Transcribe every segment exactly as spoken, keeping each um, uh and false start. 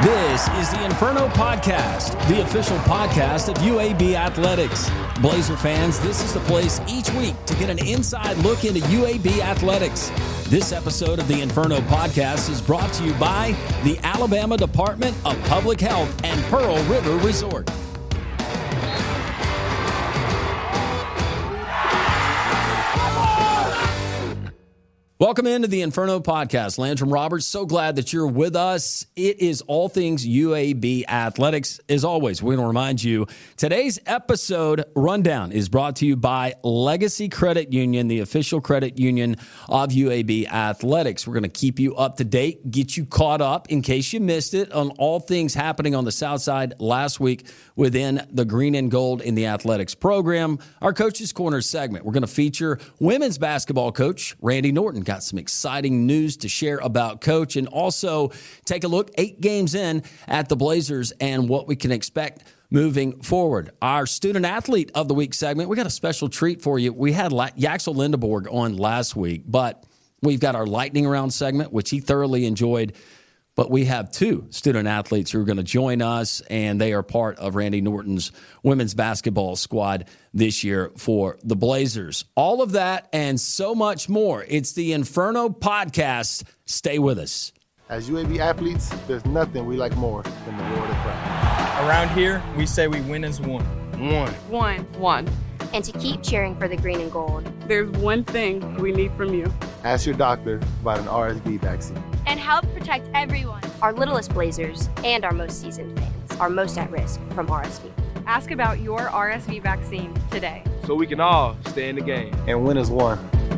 This is the Inferno Podcast, the official podcast of U A B Athletics. Blazer fans, this is the place each week to get an inside look into U A B Athletics. This episode of the Inferno Podcast is brought to you by the Alabama Department of Public Health and Pearl River Resort. Welcome into the Inferno Podcast. Landrum Roberts, so glad that you're with us. It is all things U A B Athletics. As always, we're going to remind you, today's episode rundown is brought to you by Legacy Credit Union, the official credit union of U A B Athletics. We're going to keep you up to date, get you caught up in case you missed it on all things happening on the South Side last week within the green and gold in the athletics program. Our Coach's Corner segment, we're going to feature women's basketball coach Randy Norton. Got some exciting news to share about Coach, and also take a look eight games in at the Blazers and what we can expect moving forward. Our Student Athlete of the Week segment, we got a special treat for you. We had Yaxel Lindeborg on last week, but we've got our lightning round segment, which he thoroughly enjoyed. But we have two student athletes who are going to join us, and they are part of Randy Norton's women's basketball squad this year for the Blazers. All of that and so much more. It's the Inferno Podcast. Stay with us. As U A B athletes, there's nothing we like more than the reward of pride. Around here, we say we win as one. One. One. One. And to keep cheering for the green and gold. There's one thing we need from you. Ask your doctor about an R S V vaccine. And help protect everyone. Our littlest Blazers and our most seasoned fans are most at risk from R S V. Ask about your R S V vaccine today. So we can all stay in the game. And win as one.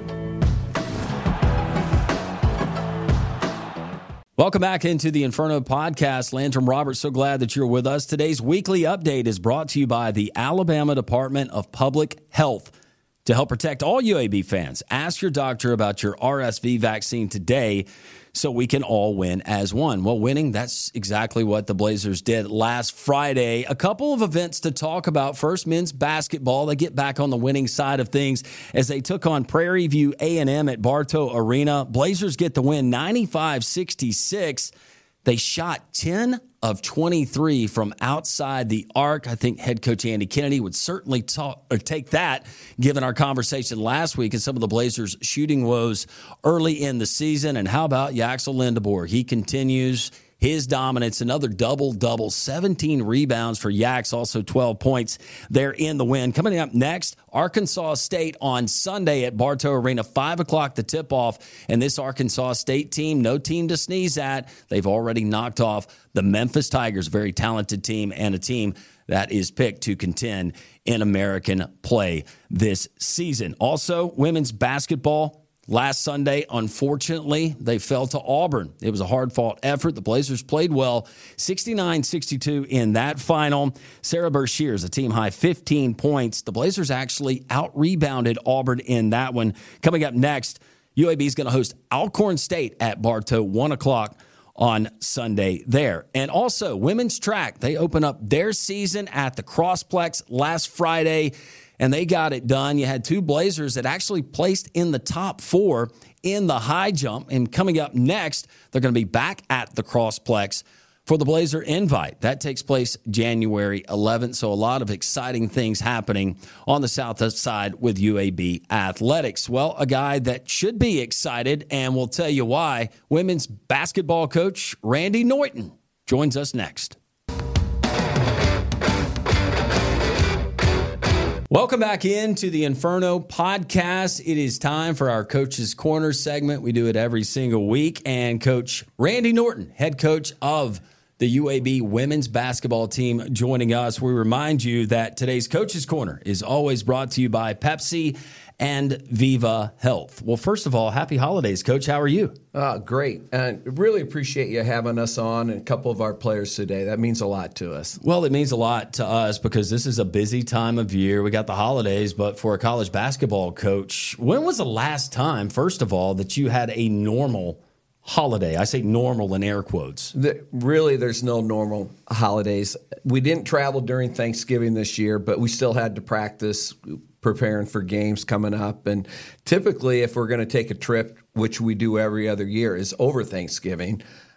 Welcome back into the Inferno Podcast. Landrum Roberts, so glad that you're with us. Today's weekly update is brought to you by the Alabama Department of Public Health. To help protect all U A B fans, ask your doctor about your R S V vaccine today so we can all win as one. Well, winning, that's exactly what the Blazers did last Friday. A couple of events to talk about. First, men's basketball. They get back on the winning side of things as they took on Prairie View A and M at Bartow Arena. Blazers get the win ninety-five sixty-six. They shot ten of twenty-three from outside the arc. I think head coach Andy Kennedy would certainly talk, or take that, given our conversation last week and some of the Blazers' shooting woes early in the season. And how about Yaxel Lindeborg? He continues his dominance, another double-double, seventeen rebounds for Yax, also twelve points there in the win. Coming up next, Arkansas State on Sunday at Bartow Arena, five o'clock the tip-off. And this Arkansas State team, no team to sneeze at. They've already knocked off the Memphis Tigers, very talented team, and a team that is picked to contend in American play this season. Also, women's basketball. Last Sunday, unfortunately, they fell to Auburn. It was a hard-fought effort. The Blazers played well, sixty-nine sixty-two in that final. Sarah Bershears, a team-high fifteen points. The Blazers actually out-rebounded Auburn in that one. Coming up next, U A B is going to host Alcorn State at Bartow, one o'clock on Sunday there. And also, women's track, they open up their season at the Crossplex last Friday, and they got it done. You had two Blazers that actually placed in the top four in the high jump. And coming up next, they're going to be back at the Crossplex for the Blazer Invite. That takes place January eleventh. So a lot of exciting things happening on the south side with U A B Athletics. Well, a guy that should be excited, and we'll tell you why, women's basketball coach Randy Norton joins us next. Welcome back into the Inferno Podcast. It is time for our Coach's Corner segment. We do it every single week. And Coach Randy Norton, head coach of the U A B women's basketball team, joining us. We remind you that today's Coach's Corner is always brought to you by Pepsi and Viva Health. Well, first of all, happy holidays, Coach. How are you? Uh, great. And really appreciate you having us on and a couple of our players today. That means a lot to us. Well, it means a lot to us because this is a busy time of year. We got the holidays, but for a college basketball coach, when was the last time, first of all, that you had a normal holiday? I say normal in air quotes. The, really, there's no normal holidays. We didn't travel during Thanksgiving this year, but we still had to practice preparing for games coming up. And typically, if we're going to take a trip, which we do every other year, is over Thanksgiving.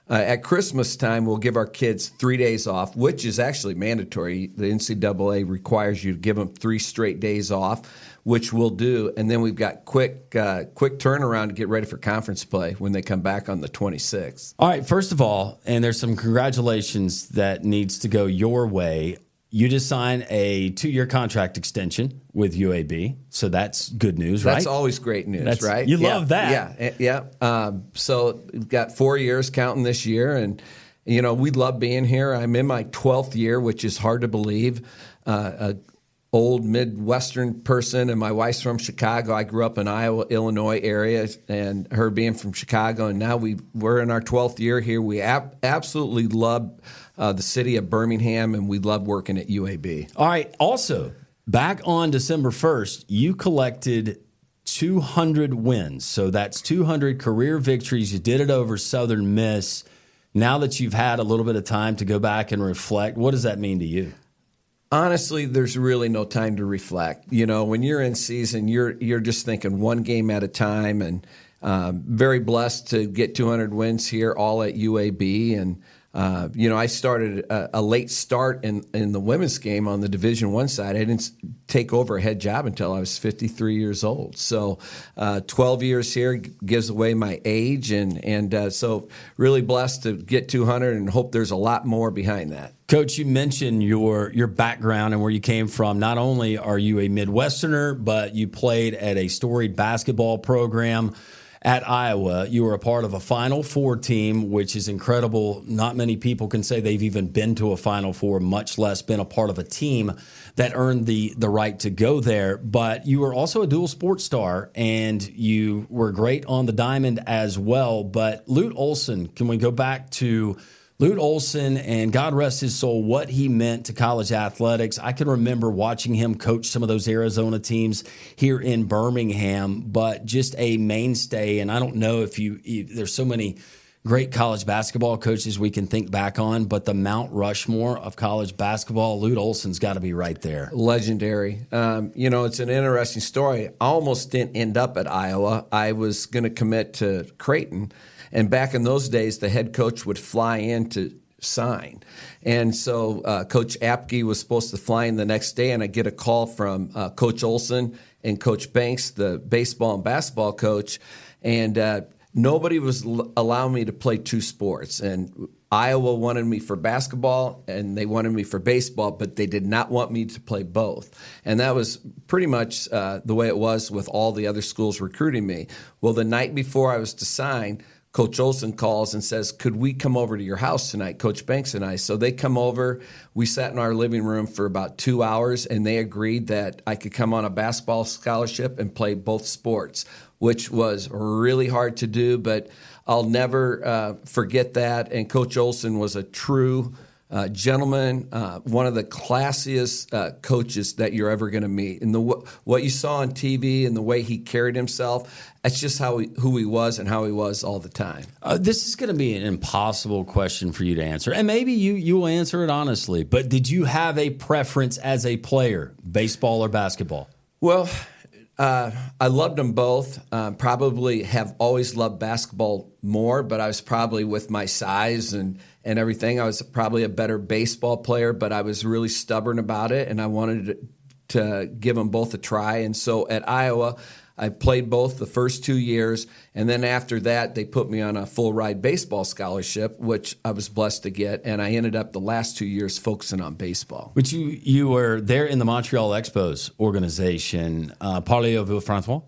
Uh, at Christmas time, we'll give our kids three days off, which is actually mandatory. The N C double A requires you to give them three straight days off, which we'll do. And then we've got quick uh, quick turnaround to get ready for conference play when they come back on the twenty-sixth. All right, first of all, and there's some congratulations that needs to go your way. You just signed a two-year contract extension with U A B, so that's good news, right? That's always great news, That's, right? You yeah, love that. Yeah, yeah. Um, so we've got four years counting this year, and, you know, we love being here. I'm in my twelfth year, which is hard to believe. Uh, a old Midwestern person, and my wife's from Chicago. I grew up in Iowa, Illinois area, and her being from Chicago, and now we, we're in our twelfth year here. We ab- absolutely love uh, the city of Birmingham, and we love working at U A B. All right, also, back on December first, you collected two hundred wins. So that's two hundred career victories. You did it over Southern Miss. Now that you've had a little bit of time to go back and reflect, what does that mean to you? Honestly, there's really no time to reflect. You know, when you're in season, you're you're just thinking one game at a time, and um, very blessed to get two hundred wins here, all at U A B. And uh, you know, I started a, a late start in, in the women's game on the Division One side. I didn't take over a head job until I was fifty-three years old. So, uh, twelve years here gives away my age, and and uh, so really blessed to get two hundred, and hope there's a lot more behind that. Coach, you mentioned your your background and where you came from. Not only are you a Midwesterner, but you played at a storied basketball program at Iowa. You were a part of a Final Four team, which is incredible. Not many people can say they've even been to a Final Four, much less been a part of a team that earned the, the right to go there. But you were also a dual sports star, and you were great on the diamond as well. But Lute Olson, can we go back to Lute Olson, and God rest his soul, what he meant to college athletics? I can remember watching him coach some of those Arizona teams here in Birmingham, but just a mainstay. And I don't know if you, if there's so many great college basketball coaches we can think back on, but the Mount Rushmore of college basketball, Lute Olson's got to be right there. Legendary. Um, you know, it's an interesting story. I almost didn't end up at Iowa. I was going to commit to Creighton. And back in those days, the head coach would fly in to sign. And so uh, Coach Apke was supposed to fly in the next day, and I get a call from uh, Coach Olson and Coach Banks, the baseball and basketball coach, and uh, nobody was l- allowing me to play two sports. And Iowa wanted me for basketball, and they wanted me for baseball, but they did not want me to play both. And that was pretty much uh, the way it was with all the other schools recruiting me. Well, the night before I was to sign, Coach Olson calls and says, could we come over to your house tonight, Coach Banks and I? So they come over. We sat in our living room for about two hours, and they agreed that I could come on a basketball scholarship and play both sports, which was really hard to do, but I'll never uh, forget that. And Coach Olson was a true uh, gentleman, uh, one of the classiest uh, coaches that you're ever going to meet. And the what you saw on T V and the way he carried himself, that's just how he, who he was and how he was all the time. Uh, this is going to be an impossible question for you to answer, and maybe you you will answer it honestly. But did you have a preference as a player, baseball or basketball? Well, uh, I loved them both. Um, probably have always loved basketball more, but I was probably, with my size and and everything, I was probably a better baseball player. But I was really stubborn about it, and I wanted to, to give them both a try. And so at Iowa, I played both the first two years, and then after that, they put me on a full-ride baseball scholarship, which I was blessed to get, and I ended up the last two years focusing on baseball. But you you were there in the Montreal Expos organization. Uh, Parlez-vous François?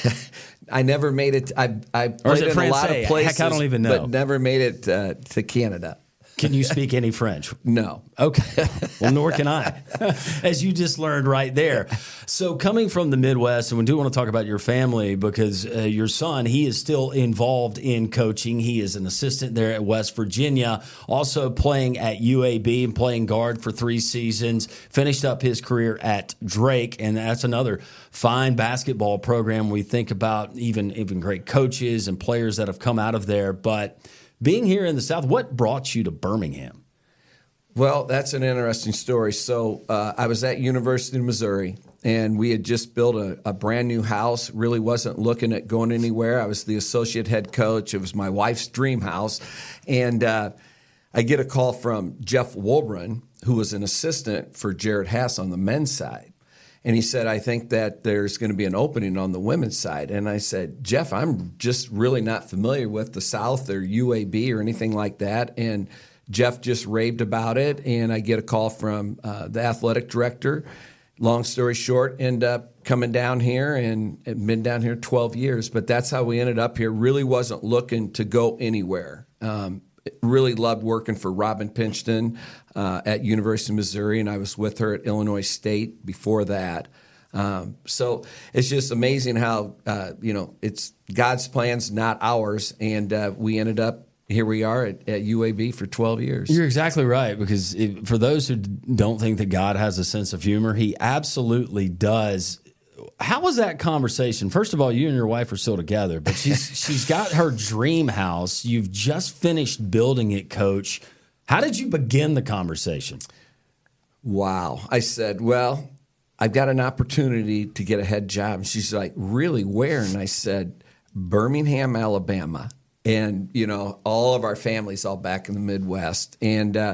I never made it. I, I played in a lot of places, Heck, I don't even know. but never made it uh, to Canada. Can you speak any French? No. Okay. Well, nor can I, as you just learned right there. So coming from the Midwest, and we do want to talk about your family because uh, your son, he is still involved in coaching. He is an assistant there at West Virginia, also playing at U A B and playing guard for three seasons, finished up his career at Drake, and that's another fine basketball program. We think about even, even great coaches and players that have come out of there, but being here in the South, what brought you to Birmingham? Well, that's an interesting story. So uh, I was at University of Missouri, and we had just built a, a brand new house. Really wasn't looking at going anywhere. I was the associate head coach. It was my wife's dream house. And uh, I get a call from Jeff Wolbron, who was an assistant for Jared Haas on the men's side. And he said, I think that there's going to be an opening on the women's side. And I said, Jeff, I'm just really not familiar with the South or U A B or anything like that. And Jeff just raved about it. And I get a call from uh, the athletic director. Long story short, end up coming down here and, and been down here twelve years. But that's how we ended up here. Really wasn't looking to go anywhere. Um, really loved working for Robin Pinchton uh, at University of Missouri, and I was with her at Illinois State before that. Um, so it's just amazing how, uh, you know, it's God's plans, not ours. And uh, we ended up, here we are at, at U A B for twelve years. You're exactly right, because it, for those who don't think that God has a sense of humor, he absolutely does. How was that conversation? First of all, you and your wife are still together, but she's she's got her dream house. You've just finished building it, Coach. How did you begin the conversation? Wow. I said, well, I've got an opportunity to get a head job. And she's like, really, where? And I said, Birmingham, Alabama. And, you know, all of our family's all back in the Midwest. And, uh,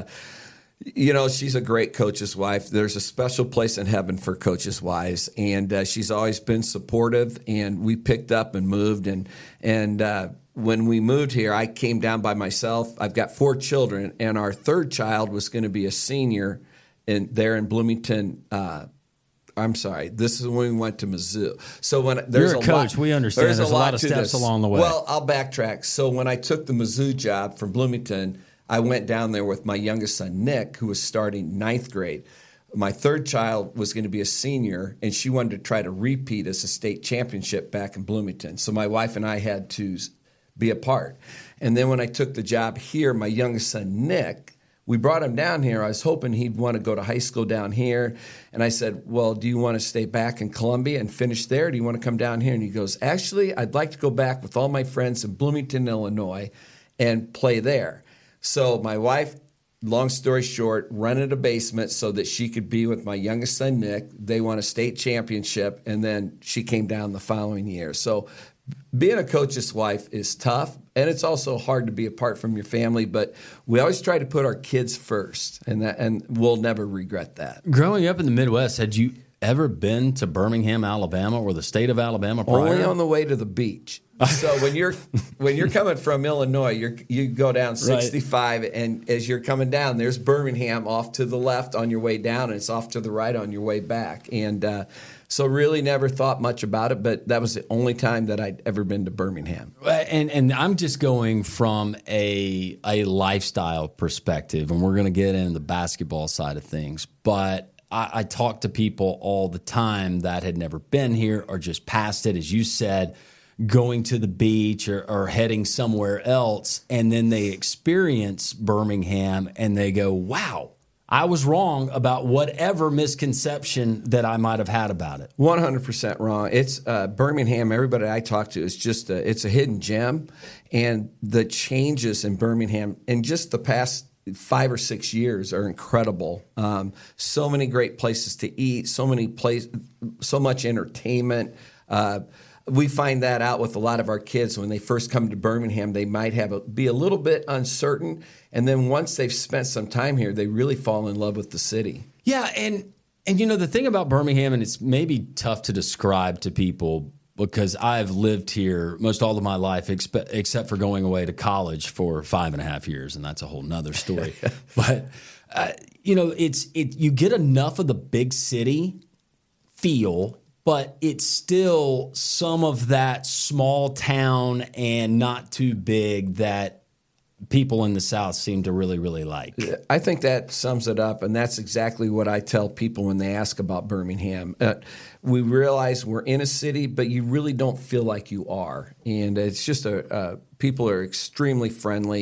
you know, she's a great coach's wife. There's a special place in heaven for coaches' wives. And uh, she's always been supportive. And we picked up and moved. And, and uh, when we moved here, I came down by myself. I've got four children. And our third child was going to be a senior in, there in Bloomington, uh I'm sorry. This is when we went to Mizzou. So when there's You're a, a coach, lot, we understand. There's, there's a lot, lot of steps this. along the way. Well, I'll backtrack. So when I took the Mizzou job from Bloomington, I went down there with my youngest son, Nick, who was starting ninth grade. My third child was going to be a senior, and she wanted to try to repeat as a state championship back in Bloomington. So my wife and I had to be apart. And then when I took the job here, my youngest son, Nick, we brought him down here. I was hoping he'd want to go to high school down here. And I said, well, do you want to stay back in Columbia and finish there? Or do you want to come down here? And he goes, actually, I'd like to go back with all my friends in Bloomington, Illinois, and play there. So my wife, long story short, rented a basement so that she could be with my youngest son, Nick. They won a state championship, and then she came down the following year. So being a coach's wife is tough, and it's also hard to be apart from your family, but we always try to put our kids first, and that, and we'll never regret that. Growing up in the Midwest, had you ever been to Birmingham, Alabama, or the state of Alabama prior? Only on the way to the beach. So when you're when you're coming from Illinois, you you go down sixty-five, right. And as you're coming down, there's Birmingham off to the left on your way down, and it's off to the right on your way back. And uh, so really never thought much about it, but that was the only time that I'd ever been to Birmingham. And and I'm just going from a a lifestyle perspective, and we're going to get into the basketball side of things, but I, I talk to people all the time that had never been here or just passed it, as you said, going to the beach or, or heading somewhere else, and then they experience Birmingham and they go, wow, I was wrong about whatever misconception that I might have had about it. one hundred percent wrong. It's uh, Birmingham, everybody I talk to is just a, it's a hidden gem, and the changes in Birmingham in just the past five or six years are incredible. Um, so many great places to eat, so many place, so much entertainment. Uh, We find that out with a lot of our kids when they first come to Birmingham. They might have a, be a little bit uncertain, and then once they've spent some time here, they really fall in love with the city. Yeah, and and you know the thing about Birmingham, and it's maybe tough to describe to people because I've lived here most all of my life, expe- except for going away to college for five and a half years, and that's a whole nother story. But uh, you know, it's it you get enough of the big city feel, but it's still some of that small town and not too big that people in the South seem to really, really like. I think that sums it up, and that's exactly what I tell people when they ask about Birmingham. Uh, we realize we're in a city, but you really don't feel like you are. And it's just a uh, people are extremely friendly.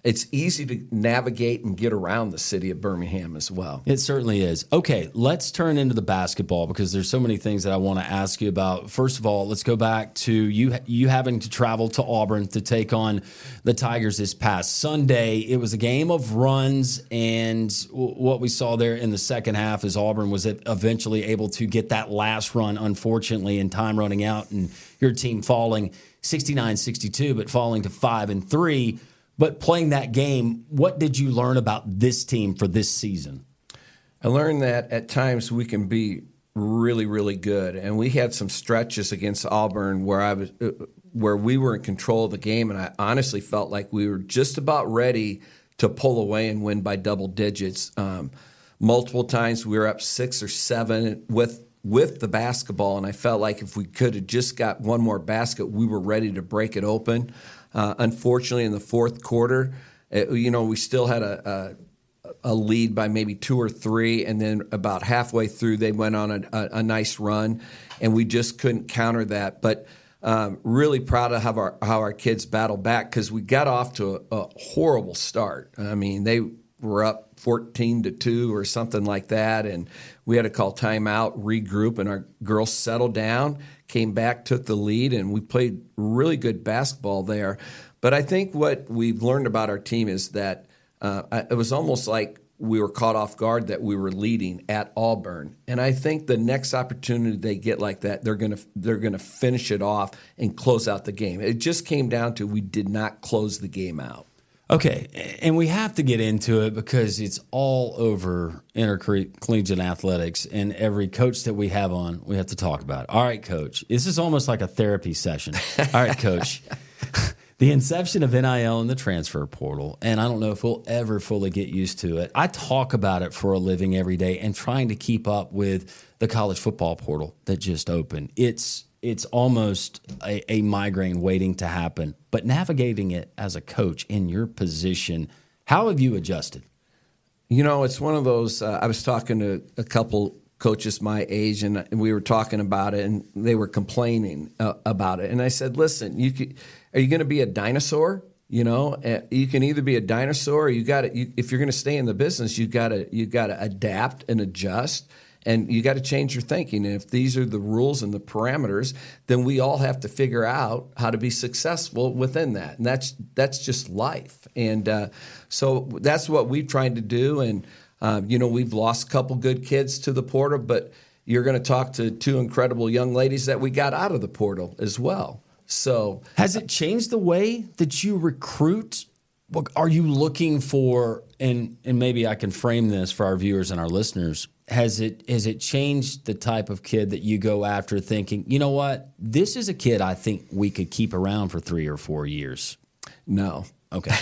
it's easy to navigate and get around the city of Birmingham as well. It certainly is. Okay, let's turn into the basketball because there's so many things that I want to ask you about. First of all, let's go back to you you having to travel to Auburn to take on the Tigers this past Sunday. It was a game of runs, and what we saw there in the second half is Auburn was eventually able to get that last run, unfortunately, and time running out, and your team falling sixty-nine sixty-two, but falling to five and three. But playing that game, what did you learn about this team for this season? I learned that at times we can be really, really good, and we had some stretches against Auburn where I was, where we were in control of the game, and I honestly felt like we were just about ready to pull away and win by double digits. Um, multiple times we were up six or seven with with the basketball, and I felt like if we could have just got one more basket, we were ready to break it open. Uh, unfortunately, in the fourth quarter, it, you know, we still had a, a, a lead by maybe two or three, and then about halfway through, they went on a, a, a nice run, and we just couldn't counter that. But um, really proud of how our, how our kids battled back because we got off to a, a horrible start. I mean, they were up fourteen to two or something like that, and we had to call timeout, regroup, and our girls settled down, came back, took the lead, and we played really good basketball there. But I think what we've learned about our team is that uh, it was almost like we were caught off guard that we were leading at Auburn. And I think the next opportunity they get like that, they're gonna they're gonna finish it off and close out the game. It just came down to we did not close the game out. Okay, and we have to get into it because it's all over intercollegiate athletics, and every coach that we have on, we have to talk about it. All right, Coach, this is almost like a therapy session. All right, Coach, the inception of N I L and the transfer portal, and I don't know if we'll ever fully get used to it. I talk about it for a living every day and trying to keep up with the college football portal that just opened. It's It's almost a, a migraine waiting to happen. But navigating it as a coach in your position, how have you adjusted? You know, it's one of those, uh, I was talking to a couple coaches my age, and we were talking about it, and they were complaining uh, about it. And I said, listen, you could, are you going to be a dinosaur? You know, uh, you can either be a dinosaur or you got to, you, if you're going to stay in the business, you got to you got to adapt and adjust. And you got to change your thinking. And if these are the rules and the parameters, then we all have to figure out how to be successful within that. And that's that's just life. And uh, so that's what we've tried to do. And, uh, you know, we've lost a couple good kids to the portal, but you're going to talk to two incredible young ladies that we got out of the portal as well. So has it changed the way that you recruit? Are you looking for, and, and maybe I can frame this for our viewers and our listeners, Has it has it changed the type of kid that you go after thinking, you know what, this is a kid I think we could keep around for three or four years? No. Okay.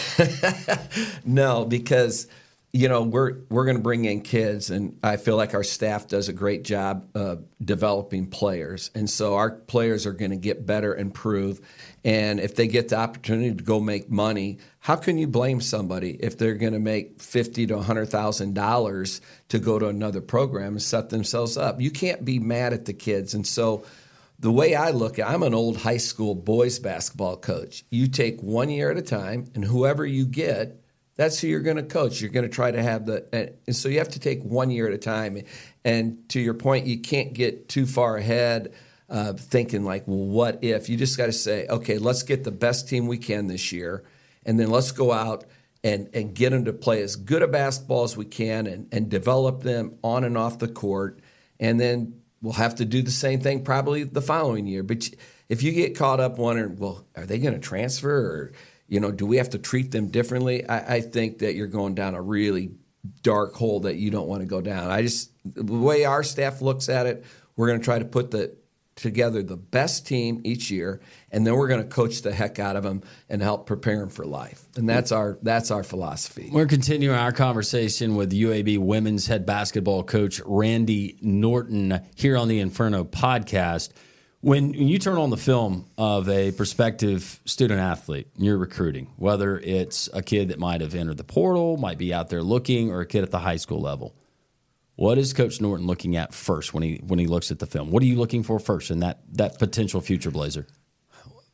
No, because, you know, we're we're going to bring in kids, and I feel like our staff does a great job of developing players. And so our players are going to get better, improve. And if they get the opportunity to go make money, how can you blame somebody if they're going to make fifty thousand to one hundred thousand dollars to go to another program and set themselves up? You can't be mad at the kids. And so the way I look at it, I'm an old high school boys basketball coach. You take one year at a time, and whoever you get, that's who you're going to coach. You're going to try to have the – and so you have to take one year at a time. And to your point, you can't get too far ahead uh, thinking like, well, what if? You just got to say, okay, let's get the best team we can this year, and then let's go out and, and get them to play as good a basketball as we can and, and develop them on and off the court. And then we'll have to do the same thing probably the following year. But if you get caught up wondering, well, are they going to transfer or – you know, do we have to treat them differently? I, I think that you're going down a really dark hole that you don't want to go down. I just, the way our staff looks at it, we're going to try to put the together the best team each year, and then we're going to coach the heck out of them and help prepare them for life. And that's our that's our philosophy. We're continuing our conversation with U A B women's head basketball coach Randy Norton here on the Inferno podcast. When you turn on the film of a prospective student athlete you're recruiting, whether it's a kid that might have entered the portal, might be out there looking, or a kid at the high school level, what is Coach Norton looking at first when he when he looks at the film? What are you looking for first in that that potential future Blazer?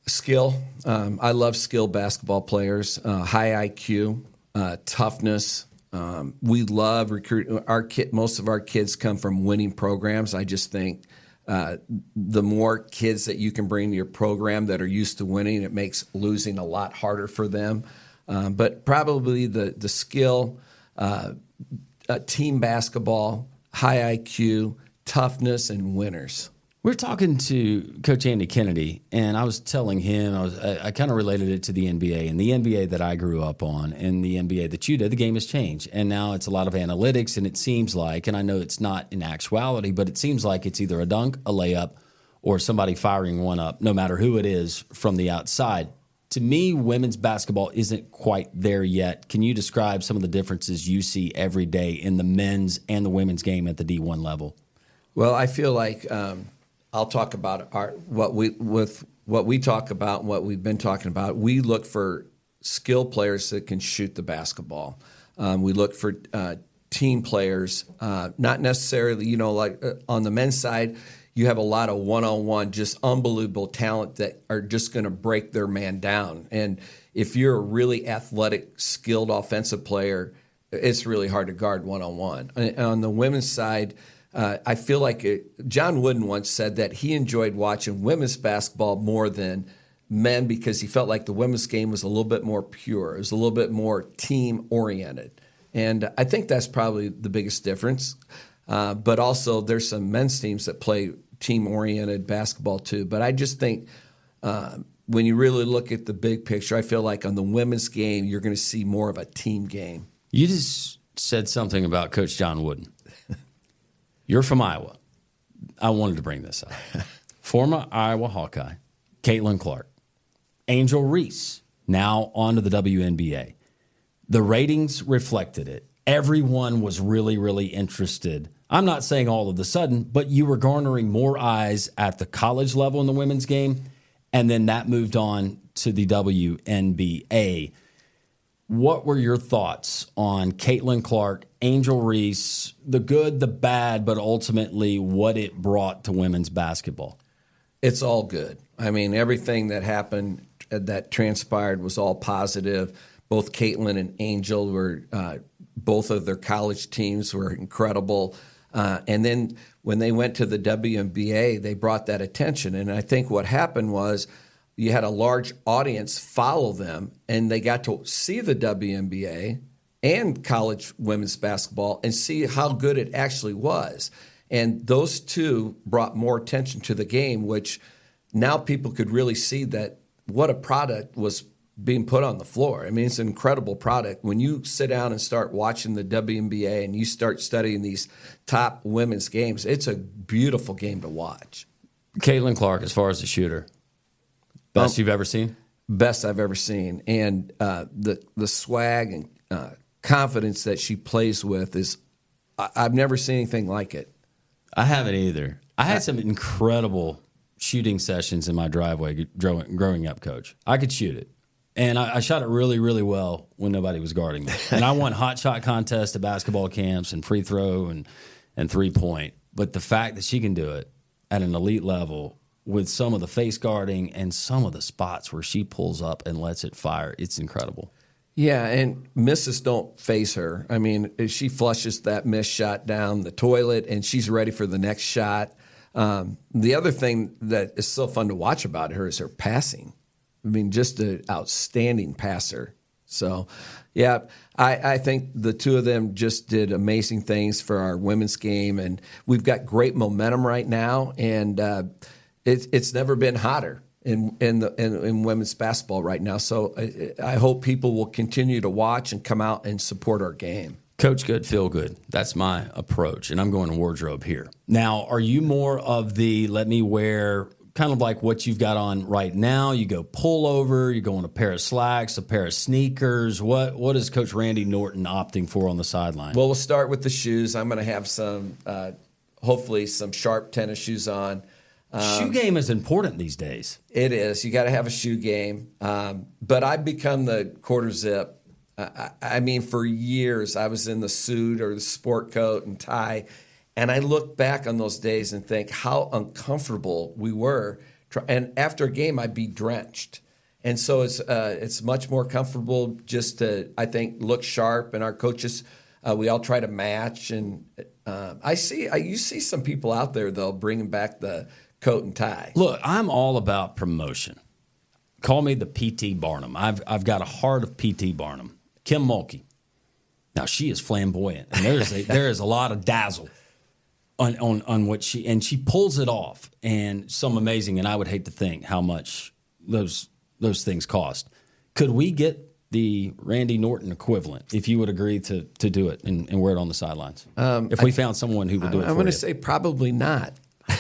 Skill. Um, I love skilled basketball players, uh, high I Q, uh, toughness. Um, we love recruiting. Our kid, most of our kids come from winning programs. I just think uh, the more kids that you can bring to your program that are used to winning, it makes losing a lot harder for them. Um, but probably the the skill, uh, uh, team basketball, high I Q, toughness, and winners. We're talking to Coach Andy Kennedy, and I was telling him, I, was, I, I kind of related it to the N B A. And the N B A that I grew up on and the N B A that you did, the game has changed. And now it's a lot of analytics, and it seems like, and I know it's not in actuality, but it seems like it's either a dunk, a layup, or somebody firing one up, no matter who it is from the outside. To me, women's basketball isn't quite there yet. Can you describe some of the differences you see every day in the men's and the women's game at the D one level? Well, I feel like um, – I'll talk about our what we with what we talk about and what we've been talking about. We look for skilled players that can shoot the basketball. Um, we look for uh, team players, uh, not necessarily, you know, like uh, on the men's side, you have a lot of one-on-one, just unbelievable talent that are just going to break their man down. And if you're a really athletic, skilled offensive player, it's really hard to guard one-on-one. And on the women's side, Uh, I feel like it, John Wooden once said that he enjoyed watching women's basketball more than men because he felt like the women's game was a little bit more pure. It was a little bit more team-oriented. And I think that's probably the biggest difference. Uh, but also there's some men's teams that play team-oriented basketball too. But I just think uh, when you really look at the big picture, I feel like on the women's game, you're going to see more of a team game. You just said something about Coach John Wooden. You're from Iowa. I wanted to bring this up. Former Iowa Hawkeye, Caitlin Clark, Angel Reese, now on to the W N B A. The ratings reflected it. Everyone was really, really interested. I'm not saying all of a sudden, but you were garnering more eyes at the college level in the women's game, and then that moved on to the W N B A. What were your thoughts on Caitlin Clark, Angel Reese, the good, the bad, but ultimately what it brought to women's basketball? It's all good. I mean, everything that happened, that transpired was all positive. Both Caitlin and Angel were, uh, both of their college teams were incredible. Uh, and then when they went to the W N B A, they brought that attention. And I think what happened was, you had a large audience follow them, and they got to see the W N B A and college women's basketball and see how good it actually was. And those two brought more attention to the game, which now people could really see that what a product was being put on the floor. I mean, it's an incredible product. When you sit down and start watching the W N B A and you start studying these top women's games, it's a beautiful game to watch. Caitlin Clark, as far as the shooter, best um, you've ever seen? Best I've ever seen. And uh, the the swag and uh, confidence that she plays with is, I, I've never seen anything like it. I haven't either. I had some incredible shooting sessions in my driveway growing, growing up, Coach. I could shoot it. And I, I shot it really, really well when nobody was guarding me. And I won hot shot contests at basketball camps and free throw and, and three-point. But the fact that she can do it at an elite level with some of the face guarding and some of the spots where she pulls up and lets it fire, it's incredible. Yeah, and misses don't face her. I mean, she flushes that missed shot down the toilet, and she's ready for the next shot. Um, the other thing that is so fun to watch about her is her passing. I mean, just an outstanding passer. So, yeah, I, I think the two of them just did amazing things for our women's game, and we've got great momentum right now, and uh, it's it's never been hotter in in, the, in in women's basketball right now. So I, I hope people will continue to watch and come out and support our game. Coach good, feel good. That's my approach, and I'm going to wardrobe here. Now, are you more of the let me wear kind of like what you've got on right now? You go pullover, you go in a pair of slacks, a pair of sneakers. What what is Coach Randy Norton opting for on the sideline? Well, we'll start with the shoes. I'm going to have some, uh, hopefully, some sharp tennis shoes on. Um, shoe game is important these days. It is. You got to have a shoe game. Um, but I've become the quarter zip. I, I mean, for years, I was in the suit or the sport coat and tie, and I look back on those days and think how uncomfortable we were and after a game, I'd be drenched. And so it's uh, it's much more comfortable just to, I think, look sharp. And our coaches, uh, we all try to match. And uh, I see, I, you see some people out there, though, bringing back the coat and tie. Look, I'm all about promotion. Call me the P T Barnum. I've I've got a heart of P T Barnum. Kim Mulkey. Now she is flamboyant, and there's a, there is a lot of dazzle on, on on what she and she pulls it off, and some amazing. And I would hate to think how much those those things cost. Could we get the Randy Norton equivalent if you would agree to to do it and, and wear it on the sidelines? Um, if we I, found someone who would do I, it, I'm going to say probably not.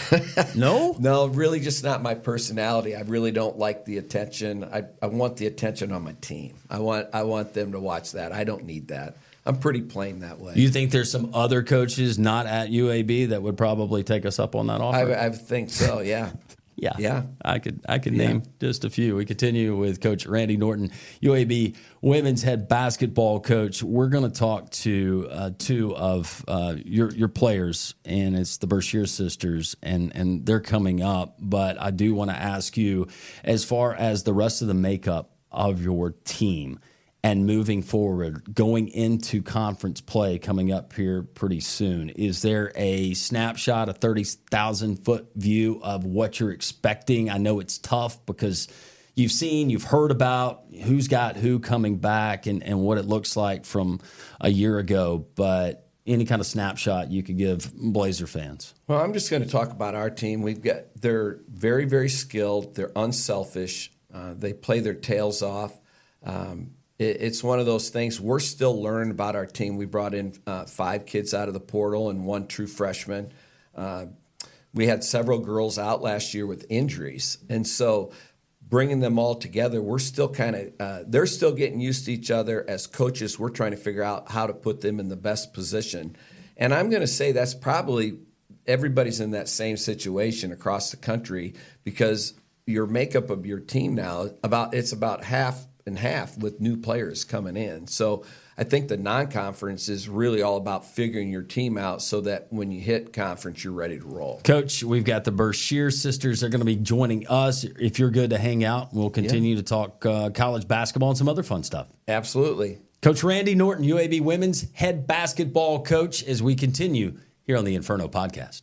No? No, really just not my personality. I really don't like the attention. I, I want the attention on my team. I want I want them to watch that. I don't need that. I'm pretty plain that way. You think there's some other coaches not at U A B that would probably take us up on that offer? I, I think so, yeah. Yeah, yeah. I could I could yeah. name just a few. We continue with Coach Randy Norton, U A B women's head basketball coach. We're going to talk to uh, two of uh, your your players, and it's the Bershear sisters, and and they're coming up. But I do want to ask you, as far as the rest of the makeup of your team and moving forward, going into conference play coming up here pretty soon, is there a snapshot, a thirty thousand foot view of what you're expecting? I know it's tough because you've seen, you've heard about who's got who coming back and, and what it looks like from a year ago, but any kind of snapshot you could give Blazer fans? Well, I'm just going to talk about our team. We've got, they're very, very skilled. They're unselfish. Uh, they play their tails off. Um, It's one of those things. We're still learning about our team. We brought in uh, five kids out of the portal and one true freshman. Uh, we had several girls out last year with injuries. And so bringing them all together, we're still kind of uh, – they're still getting used to each other. As coaches, we're trying to figure out how to put them in the best position. And I'm going to say that's probably – everybody's in that same situation across the country because your makeup of your team now, about it's about half – and half with new players coming in. So I think the non-conference is really all about figuring your team out so that when you hit conference, you're ready to roll. Coach, we've got the Bershear sisters. They're going to be joining us. If you're good to hang out, we'll continue yeah. to talk uh, college basketball and some other fun stuff. Absolutely. Coach Randy Norton, U A B women's head basketball coach, as we continue here on the Inferno Podcast.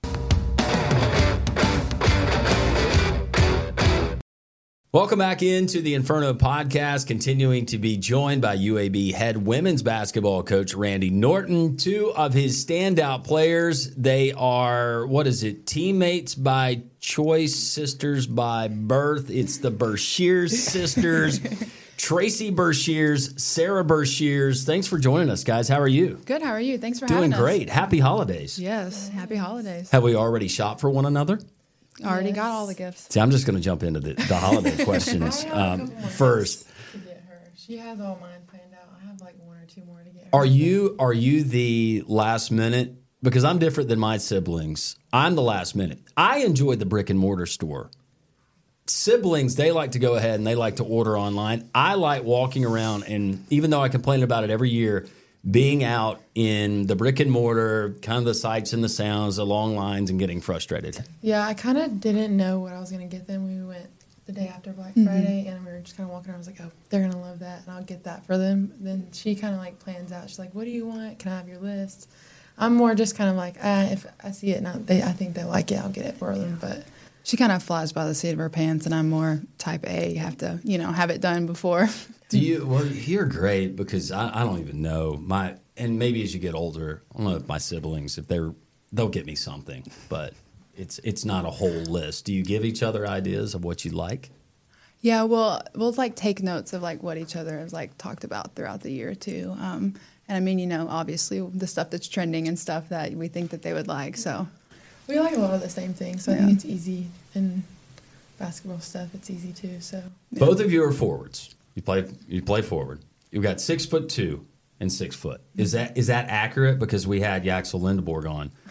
Welcome back into the Inferno Podcast, continuing to be joined by U A B head women's basketball coach Randy Norton. Two of his standout players, they are, what is it, teammates by choice, sisters by birth. It's the Bershear sisters, Tracy Bershears, Sarah Bershears. Thanks for joining us, guys. How are you? Good, how are you? Thanks for Doing having us. Doing great. Happy holidays. Yes, happy holidays. Have we already shopped for one another? Already yes. got all the gifts. See, I'm just going to jump into the, the holiday questions um, first. To get her, she has all mine planned out. I have like one or two more to get her. Are you are you the last minute? Because I'm different than my siblings. I'm the last minute. I enjoy the brick and mortar store. Siblings, they like to go ahead and they like to order online. I like walking around, and even though I complain about it every year, being out in the brick and mortar, kind of the sights and the sounds, the long lines, and getting frustrated. Yeah, I kind of didn't know what I was going to get them. We went the day after Black Mm-hmm. Friday, and we were just kind of walking around. I was like, oh, they're going to love that, and I'll get that for them. Then she kind of, like, plans out. She's like, what do you want? Can I have your list? I'm more just kind of like, ah, if I see it and I, they, I think they like it, I'll get it for them. But she kind of flies by the seat of her pants, and I'm more type A. You have to, you know, have it done before. Do you? Well, you're great because I, I don't even know my. And maybe as you get older, I don't know if my siblings, if they're, they'll get me something, but it's it's not a whole list. Do you give each other ideas of what you like? Yeah, well, we'll like take notes of like what each other has like talked about throughout the year too. Um, and I mean, you know, obviously the stuff that's trending and stuff that we think that they would like. So we like a lot of the same things, so yeah. I think it's easy. And basketball stuff, it's easy too. So yeah. Both of you are forwards. You play you play forward. You've got six foot two and six foot. Is that is that accurate? Because we had Yaxel Lindeborg on,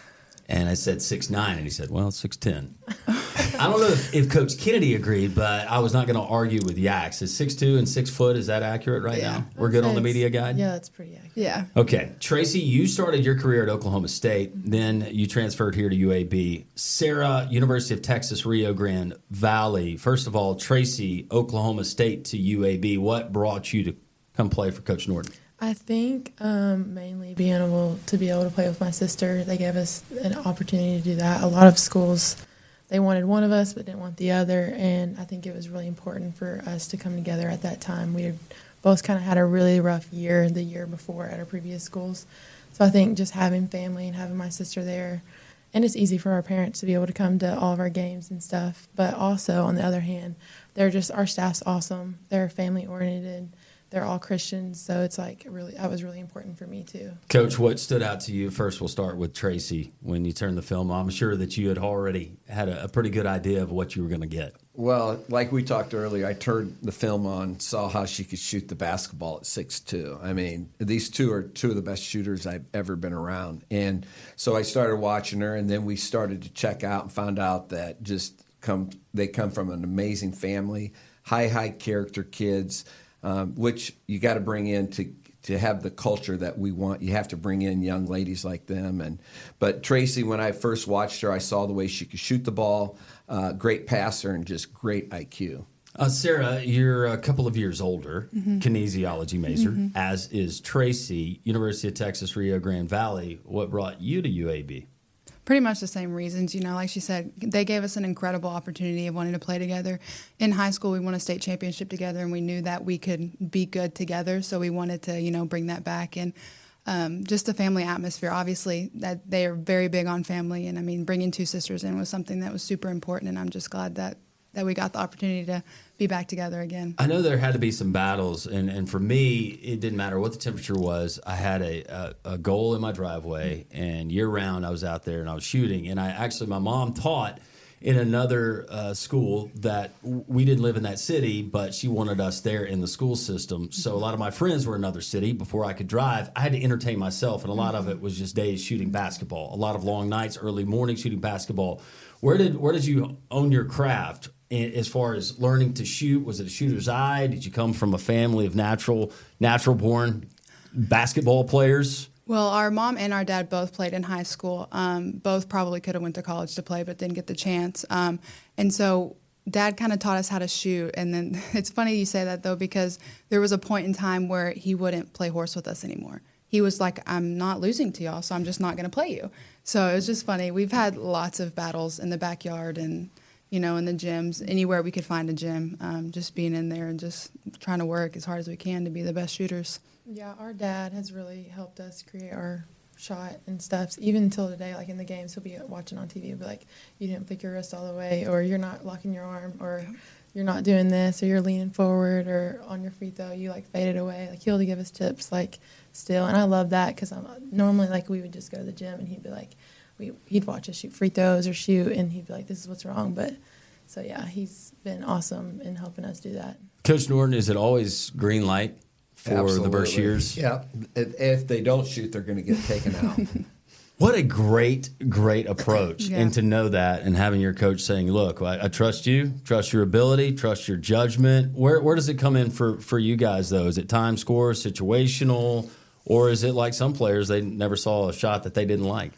And I said six nine, and he said, well, it's six ten. I don't know if, if Coach Kennedy agreed, but I was not going to argue with Yaks. Is six two and six foot, is that accurate right Yeah. now? We're good on the media guide? Yeah, that's pretty accurate. Yeah. Okay. Tracy, you started your career at Oklahoma State. Then you transferred here to U A B. Sarah, University of Texas, Rio Grande Valley. First of all, Tracy, Oklahoma State to U A B. What brought you to come play for Coach Norton? I think um, mainly being able to be able to play with my sister. They gave us an opportunity to do that. A lot of schools, they wanted one of us but didn't want the other, and I think it was really important for us to come together at that time. We had both kind of had a really rough year the year before at our previous schools. So I think just having family and having my sister there, and it's easy for our parents to be able to come to all of our games and stuff. But also, on the other hand, they're just, our staff's awesome. They're family-oriented. They're all Christians, so it's like really, that was really important for me too. Coach, what stood out to you? First, we'll start with Tracy. When you turned the film on, I'm sure that you had already had a, a pretty good idea of what you were going to get. Well, like we talked earlier, I turned the film on, saw how she could shoot the basketball at six two. I mean, these two are two of the best shooters I've ever been around. And so I started watching her, and then we started to check out and found out that just come they come from an amazing family, high, high character kids. Um, which you got to bring in to to have the culture that we want. You have to bring in young ladies like them. And but Tracy, when I first watched her, I saw the way she could shoot the ball, uh, great passer, and just great I Q. Uh, Sarah, you're a couple of years older, mm-hmm. kinesiology major, mm-hmm. as is Tracy, University of Texas, Rio Grande Valley. What brought you to U A B? Pretty much the same reasons. You know, like she said, they gave us an incredible opportunity of wanting to play together. In high school, we won a state championship together, and we knew that we could be good together, so we wanted to, you know, bring that back. And um, just the family atmosphere, obviously, that they are very big on family. And, I mean, bringing two sisters in was something that was super important, and I'm just glad that, that we got the opportunity to be back together again. I know there had to be some battles, and, and for me, it didn't matter what the temperature was. I had a, a, a goal in my driveway, and year-round I was out there and I was shooting. And I actually, my mom taught in another uh, school that we didn't live in that city, but she wanted us there in the school system. So a lot of my friends were in another city. Before I could drive, I had to entertain myself, and a lot of it was just days shooting basketball, a lot of long nights, early morning shooting basketball. Where did where did you own your craft? As far as learning to shoot, was it a shooter's eye? Did you come from a family of natural, natural-born basketball players? Well, our mom and our dad both played in high school. Um, both probably could have went to college to play, but didn't get the chance. Um, and so Dad kind of taught us how to shoot. And then it's funny you say that, though, because there was a point in time where he wouldn't play horse with us anymore. He was like, I'm not losing to y'all, so I'm just not going to play you. So it was just funny. We've had lots of battles in the backyard and, you know, in the gyms, anywhere we could find a gym, um, just being in there and just trying to work as hard as we can to be the best shooters. Yeah, our dad has really helped us create our shot and stuff. Even until today, like in the games, he'll be watching on T V and be like, you didn't flick your wrist all the way, or you're not locking your arm, or you're not doing this, or you're leaning forward, or on your free throw, you like faded away. Like he'll give us tips, like still. And I love that because I'm normally like we would just go to the gym and he'd be like, we, he'd watch us shoot free throws or shoot, and he'd be like, this is what's wrong. But so, yeah, he's been awesome in helping us do that. Coach Norton, is it always green light for Absolutely. the Berkshires? Yeah. If, if they don't shoot, they're going to get taken out. What a great, great approach. Yeah. And to know that and having your coach saying, look, I, I trust you, trust your ability, trust your judgment. Where where does it come in for, for you guys, though? Is it time score, situational, or is it like some players, they never saw a shot that they didn't like?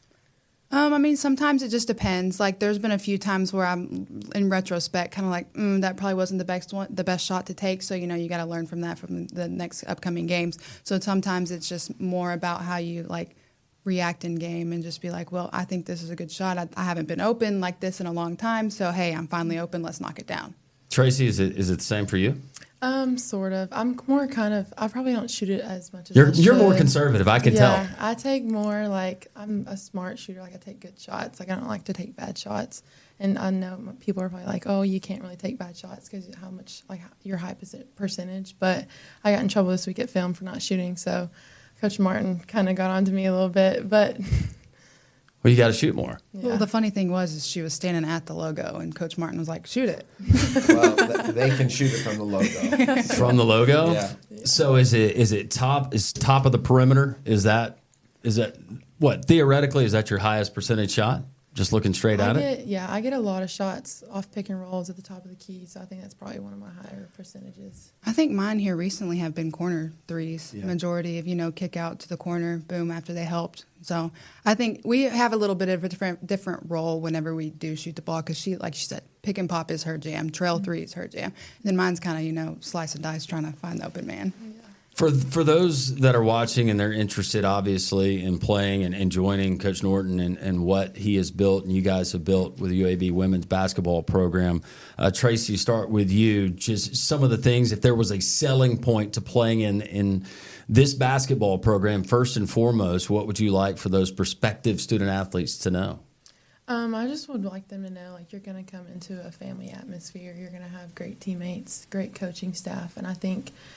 Um, I mean, sometimes it just depends. Like, there's been a few times where I'm, in retrospect, kind of like, mm, that probably wasn't the best one, the best shot to take. So, you know, you got to learn from that from the next upcoming games. So sometimes it's just more about how you, like, react in game and just be like, well, I think this is a good shot. I, I haven't been open like this in a long time. So, hey, I'm finally open. Let's knock it down. Tracy, is it is it the same for you? Um, sort of. I'm more kind of, I probably don't shoot it as much as You're I you're more should. conservative, I can yeah, tell. I take more, like, I'm a smart shooter. Like, I take good shots. Like, I don't like to take bad shots. And I know people are probably like, oh, you can't really take bad shots because how much, like, your high percentage. But I got in trouble this week at film for not shooting. So Coach Martin kind of got on to me a little bit. But Well, you got to shoot more. yeah. Well, the funny thing was is she was standing at the logo, and Coach Martin was like, shoot it. Well, th- they can shoot it from the logo. From the logo? Yeah. So is it is it top is top of the perimeter? Is that is that what, theoretically, is that your highest percentage shot? Just looking straight I at get, it? Yeah, I get a lot of shots off pick and rolls at the top of the key, so I think that's probably one of my higher percentages. I think mine here recently have been corner threes. Yeah. Majority of, you know, kick out to the corner, boom, after they helped. So I think we have a little bit of a different different role whenever we do shoot the ball because she, like she said, pick and pop is her jam, trail mm-hmm. three is her jam. And then mine's kind of, you know, slice and dice trying to find the open man. Yeah. For for those that are watching and they're interested, obviously, in playing and, and joining Coach Norton and, and what he has built and you guys have built with the U A B women's basketball program, uh, Tracy, start with you. Just some of the things, if there was a selling point to playing in, in this basketball program, first and foremost, what would you like for those prospective student athletes to know? Um, I just would like them to know, like, you're going to come into a family atmosphere. You're going to have great teammates, great coaching staff, and I think –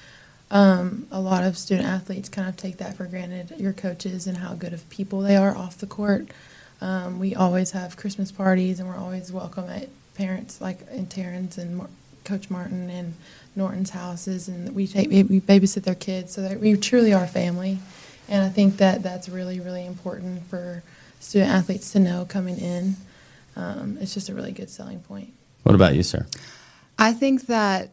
Um, a lot of student athletes kind of take that for granted, your coaches and how good of people they are off the court. Um, we always have Christmas parties, and we're always welcome at parents like in Taryn's and Mar- Coach Martin and Norton's houses, and we take we babysit their kids, so that we truly are family. And I think that that's really, really important for student athletes to know coming in. Um, it's just a really good selling point. What about you, sir? I think that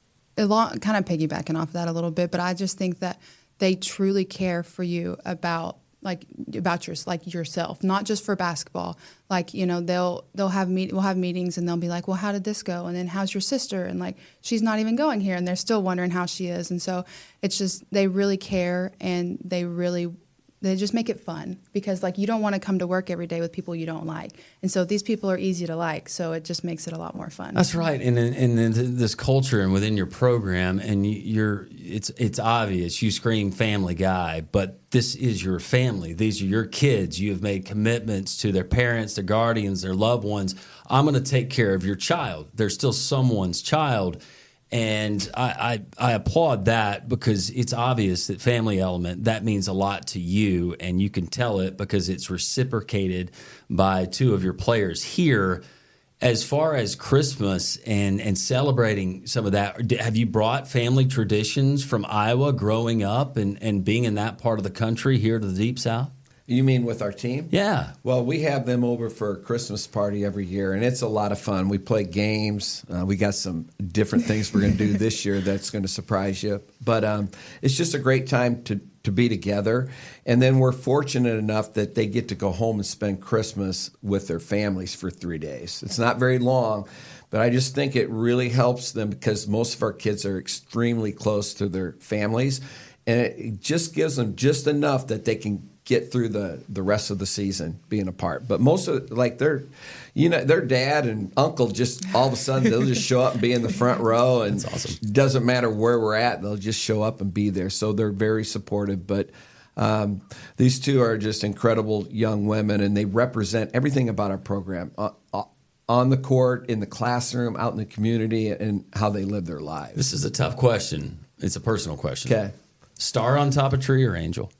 a lot, kind of piggybacking off of that a little bit, but I just think that they truly care for you about like about your like yourself, not just for basketball. Like, you know, they'll they'll have meet we'll have meetings and they'll be like, well, how did this go? And then how's your sister? And like, she's not even going here, and they're still wondering how she is. And so it's just they really care, and they really they just make it fun because like you don't want to come to work every day with people you don't like, and so these people are easy to like, so it just makes it a lot more fun. That's right, and in, in, in this culture and within your program, and you're it's it's obvious you scream Family Guy, but this is your family. These are your kids. You have made commitments to their parents, their guardians, their loved ones. I'm going to take care of your child. They're still someone's child. And I, I, I applaud that because it's obvious that family element, that means a lot to you, and you can tell it because it's reciprocated by two of your players here. As far as Christmas and, and celebrating some of that, have you brought family traditions from Iowa growing up and, and being in that part of the country here to the Deep South? You mean with our team? Yeah. Well, we have them over for a Christmas party every year, and it's a lot of fun. We play games. Uh, we got some different things we're going to do this year that's going to surprise you. But um, it's just a great time to, to be together. And then we're fortunate enough that they get to go home and spend Christmas with their families for three days. It's not very long, but I just think it really helps them because most of our kids are extremely close to their families, and it just gives them just enough that they can get through the, the rest of the season being apart. But most of like their, you know, their dad and uncle just all of a sudden they'll just show up and be in the front row, and That's awesome. Doesn't matter where we're at, they'll just show up and be there. So they're very supportive. But um, these two are just incredible young women, and they represent everything about our program uh, uh, on the court, in the classroom, out in the community, and how they live their lives. This is a tough question. It's a personal question. Okay. Star on top of tree or angel?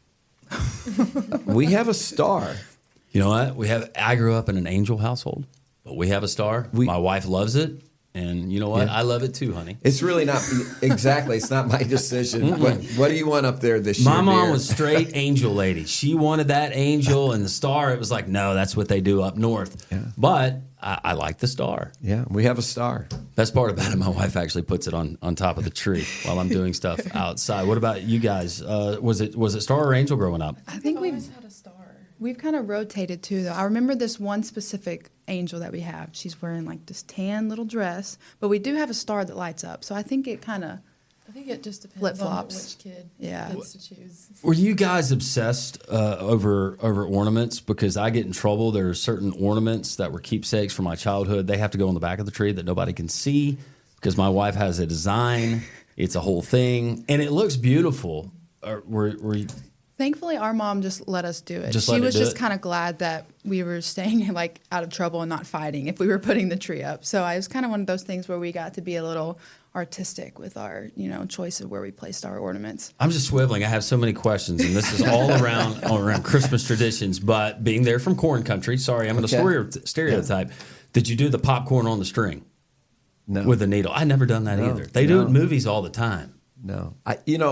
We have a star. You know what? We have. I grew up in an angel household, but we have a star. We, my wife loves it, and you know what? Yeah. I love it too, honey. It's really not exactly. It's not my decision. What, what do you want up there this My year? My mom dear? was straight angel lady. She wanted that angel and the star. It was like, no, that's what they do up north. Yeah. But I, I like the star. Yeah, we have a star. Best part about it, my wife actually puts it on, on top of the tree while I'm doing stuff outside. What about you guys? Uh, was it was it star or angel growing up? I think we've always had a star. We've kind of rotated too, though. I remember this one specific angel that we have. She's wearing like this tan little dress, but we do have a star that lights up. So I think it kind of I think it just depends Flip-flops. on which kid Yeah. gets to choose. Were you guys obsessed uh, over over ornaments? Because I get in trouble. There are certain ornaments that were keepsakes from my childhood. They have to go on the back of the tree that nobody can see because my wife has a design. It's a whole thing, and it looks beautiful. Or, were, were you, Thankfully, our mom just let us do it. Just she let it was do just it? kind of glad that we were staying like out of trouble and not fighting if we were putting the tree up. So I was kind of one of those things where we got to be a little artistic with our, you know, choice of where we placed our ornaments. I'm just swiveling. I have so many questions, and this is all around all around Christmas traditions. But being there from corn country, sorry, I'm going to Okay. stereotype. Did you do the popcorn on the string No. with a needle? I never done that No. either. They No. do it in movies all the time. No. I, you know,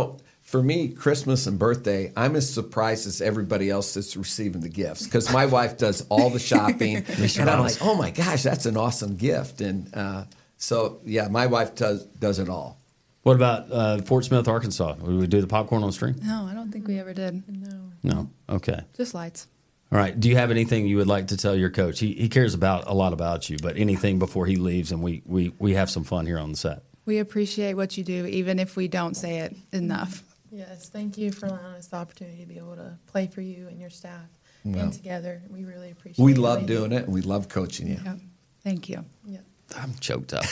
for me, Christmas and birthday, I'm as surprised as everybody else that's receiving the gifts because my wife does all the shopping. And I'm like, oh, my gosh, that's an awesome gift. And uh, so, yeah, my wife does, does it all. What about uh, Fort Smith, Arkansas? Would we do the popcorn on the string? No, I don't think we ever did. No. No? Okay. Just lights. All right. Do you have anything you would like to tell your coach? He, he cares about a lot about you, but anything before he leaves and we, we, we have some fun here on the set. We appreciate what you do, even if we don't say it enough. Yes, thank you for allowing us the opportunity to be able to play for you and your staff Well, and together. We really appreciate We it. love doing it, and we love coaching you. Yeah. Thank you. Yeah. I'm choked up.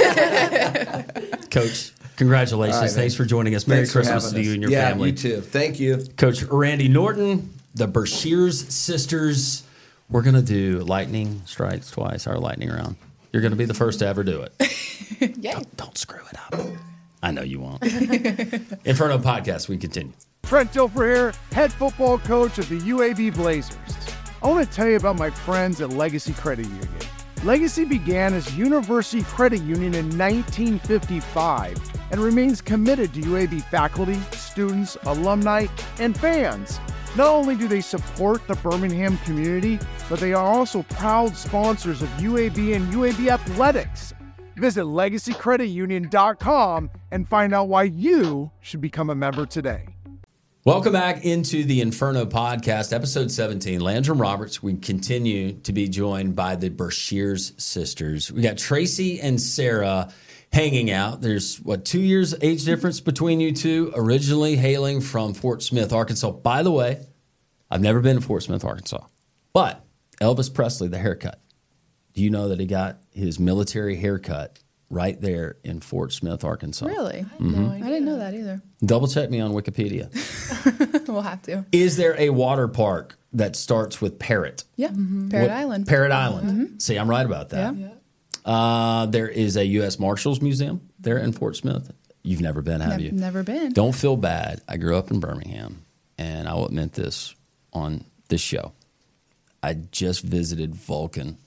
Coach, congratulations. All right, Thanks man. for joining us. Merry Thanks for Christmas having to us. you and your yeah, family. you too. Thank you. Coach Randy Norton, the Bershears sisters. We're going to do lightning strikes twice, our lightning round. You're going to be the first to ever do it. Yay. Don't, don't screw it up. I know you won't. Inferno Podcast, we continue. Trent Dilfer here, head football coach of the U A B Blazers. I want to tell you about my friends at Legacy Credit Union. Legacy began as University Credit Union in nineteen fifty-five and remains committed to U A B faculty, students, alumni, and fans. Not only do they support the Birmingham community, but they are also proud sponsors of U A B and U A B athletics. Visit legacy credit union dot com and find out why you should become a member today. Welcome back into the Inferno Podcast, episode seventeen. Landrum Roberts. We continue to be joined by the Bershears sisters. We got Tracy and Sarah hanging out. There's, what, two years age difference between you two, originally hailing from Fort Smith, Arkansas. By the way, I've never been to Fort Smith, Arkansas, but Elvis Presley, the haircut. Do you know that he got his military haircut right there in Fort Smith, Arkansas? Really? I, no I didn't know that either. Double check me on Wikipedia. We'll have to. Is there a water park that starts with Parrot? Yeah. Parrot What- Island. Parrot Island. See, I'm right about that. Yeah. Uh, there is a U S Marshals Museum there in Fort Smith. You've never been, have Nev- you? Never been. Don't feel bad. I grew up in Birmingham, and I will admit this on this show. I just visited Vulcan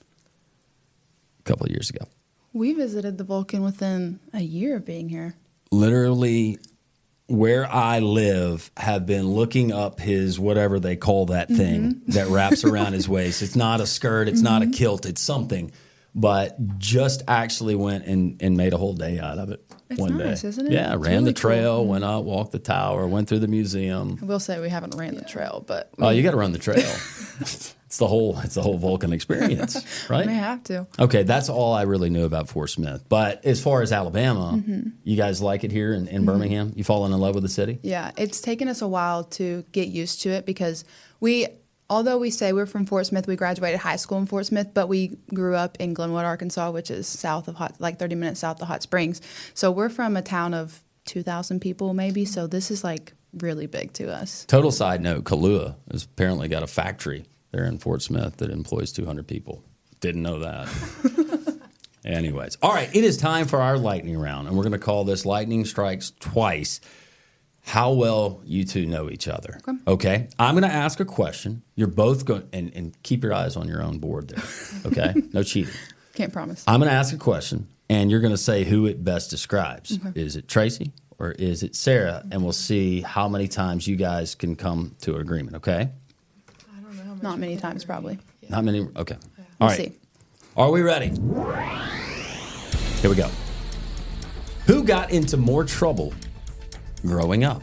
a couple of years ago. We visited the Vulcan within a year of being here. Literally, where I live, have been looking up his whatever they call that thing Mm-hmm. that wraps around his waist. It's not a skirt. It's not a kilt. It's something. But just actually went and, and made a whole day out of it It's one nice, day. isn't it? Yeah, It's ran really the trail, cool. went up, walked the tower, went through the museum. I will say we haven't ran the trail, but Oh, you got to run the trail. It's the whole it's the whole Vulcan experience, right? we have to. Okay, that's all I really knew about Fort Smith. But as far as Alabama, Mm-hmm. you guys like it here in, in Birmingham? You fallen in love with the city? Yeah, it's taken us a while to get used to it because we, although we say we're from Fort Smith, we graduated high school in Fort Smith, but we grew up in Glenwood, Arkansas, which is south of Hot, like thirty minutes south of Hot Springs. So we're from a town of two thousand people maybe, so this is like really big to us. Total side note, Kahlua has apparently got a factory there in Fort Smith that employs two hundred people. Didn't know that. Anyways. All right, it is time for our lightning round, and we're going to call this Lightning Strikes Twice. How well you two know each other. Okay. Okay? I'm going to ask a question. You're both going, and, and keep your eyes on your own board there. Okay? No cheating. Can't promise. I'm going to ask a question, and you're going to say who it best describes. Okay. Is it Tracy or is it Sarah? And we'll see how many times you guys can come to an agreement, okay? I don't know how much Not we many can times, agree. probably. Yeah. Not many? Okay. We'll All right. see. Are we ready? Here we go. Who got into more trouble growing up?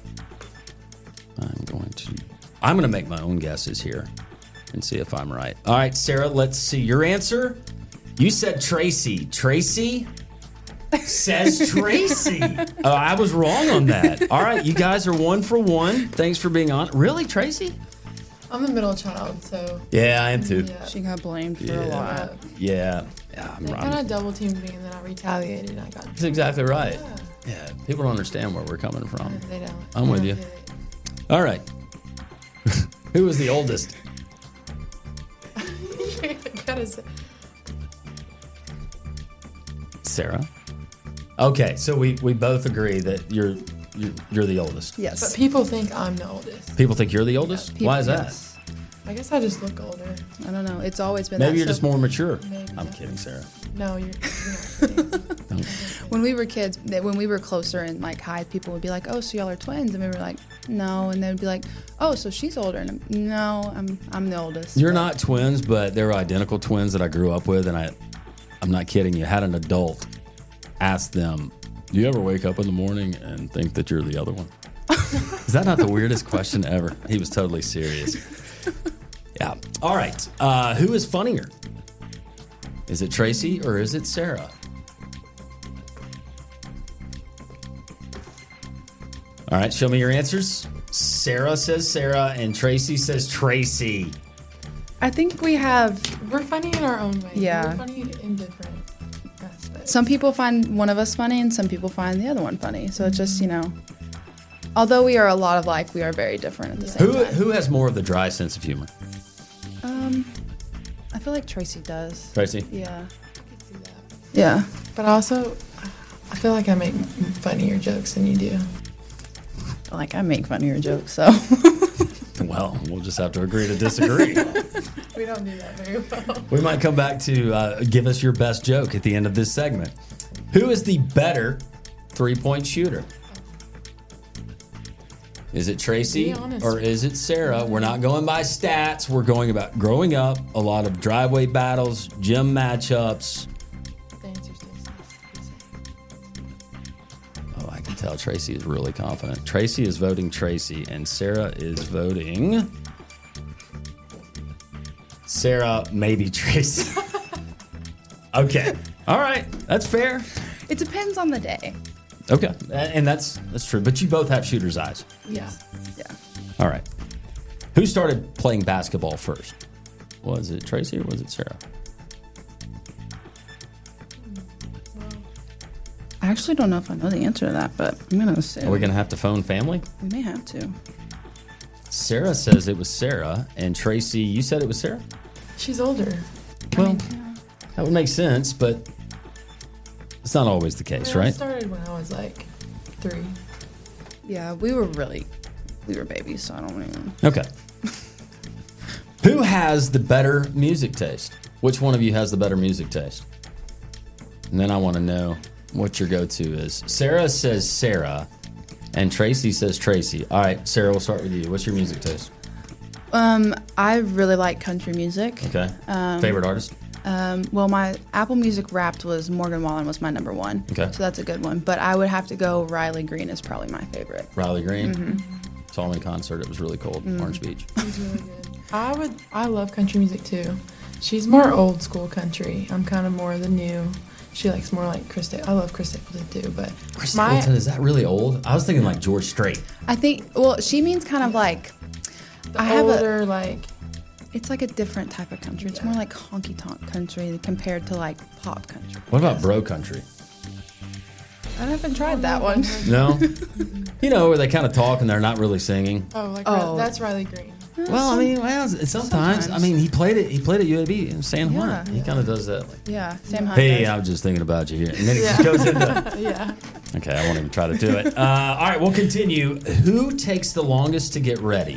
I'm going to I'm going to make my own guesses here and see if I'm right. All right, Sarah, let's see your answer. You said Tracy. Tracy says Tracy. Oh, I was wrong on that. All right, you guys are one for one. Thanks for being on. Really, Tracy? I'm the middle child, so Yeah, I am too. yeah. She got blamed for a Yeah. lot. Yeah. Yeah, I'm, They I'm, kind of double teamed me, and then I retaliated. And I got. That's exactly right. Yeah, people don't understand where we're coming from. They don't. I'm They with don't you. get it. All right. Who was the oldest? I gotta say, Sarah. Okay, so we, we both agree that you're you're, you're the oldest. Yes. but people think I'm the oldest. People think you're the oldest? People- Why is that? yes. I guess I just look older. I don't know. It's always been Maybe that. you're So just more mature. Maybe. I'm kidding, Sarah. No, you're. you're not kidding. when we were kids, that when we were closer in like high, people would be like, "Oh, so y'all are twins?" And we were like, "No," and they'd be like, "Oh, so she's older?" And I'm, no, I'm I'm the oldest. You're not twins, but they were identical twins that I grew up with, and I, I'm not kidding you. Had an adult ask them, "Do you ever wake up in the morning and think that you're the other one?" Is that not the weirdest question ever? He was totally serious. Yeah. All right. Uh, who is funnier? Is it Tracy or is it Sarah? All right. Show me your answers. Sarah says Sarah, and Tracy says Tracy. I think we have. We're funny in our own way. Yeah. We're funny in different aspects. Some people find one of us funny, and some people find the other one funny. So it's just, you know, although we are a lot alike, we are very different at the same Who time. who has more of the dry sense of humor? Um, I feel like Tracy does. Tracy? Yeah. that. Yeah. But also, I feel like I make funnier jokes than you do. Like, I make funnier jokes, so. Well, we'll just have to agree to disagree. We don't do that very well. We might come back to uh, give us your best joke at the end of this segment. Who is the better three-point shooter? Is it Tracy Be honest. or is it Sarah? We're not going by stats. We're going about growing up, a lot of driveway battles, gym matchups. The answer's this. Oh, I can tell Tracy is really confident. Tracy is voting Tracy, and Sarah is voting Sarah, maybe Tracy. Okay. All right. That's fair. It depends on the day. Okay. And that's that's true. But you both have shooter's eyes. Yeah. Yeah. All right. Who started playing basketball first? Was it Tracy or was it Sarah? I actually don't know if I know the answer to that, but I'm going to say. Are we going to have to phone family? We may have to. Sarah says it was Sarah, and Tracy, you said it was Sarah? She's older. Well, that would make sense, but it's not always the case, I right? started when I was like three. Yeah, we were really, we were babies, so I don't even. Okay. Who has the better music taste? Which one of you has the better music taste? And then I want to know what your go-to is. Sarah says Sarah, and Tracy says Tracy. All right, Sarah, we'll start with you. What's your music taste? Um, I really like country music. Okay. Um, Favorite artist? Um, well, my Apple Music Wrapped was Morgan Wallen was my number one. Okay. So that's a good one. But I would have to go Riley Green is probably my favorite. Riley Green? Mm-hmm. Saw him in concert. It was really cold in Mm. Orange Beach. She's really good. I would. I love country music too. She's more old school country. I'm kind of more the new. She likes more like Chris. Da- I love Chris Stapleton too, but Chris my Stapleton, is that really old? I was thinking like George Strait. I think, well, she means kind of like, the I have older a, like. it's like a different type of country. It's more like honky tonk country compared to like pop country. What about bro country? I haven't tried that one. No? You know, where they kind of talk and they're not really singing. Oh, like Oh. Ri- that's Riley Green. Well, I mean, well, sometimes. I mean, he played it. He played at U A B in San Juan. Yeah. He kind of does that. Like, Yeah, Sam Hunt hey, does. I was just thinking about you here, and then he Yeah. just goes into. Yeah. Okay, I won't even try to do it. Uh, all right, we'll continue. Who takes the longest to get ready?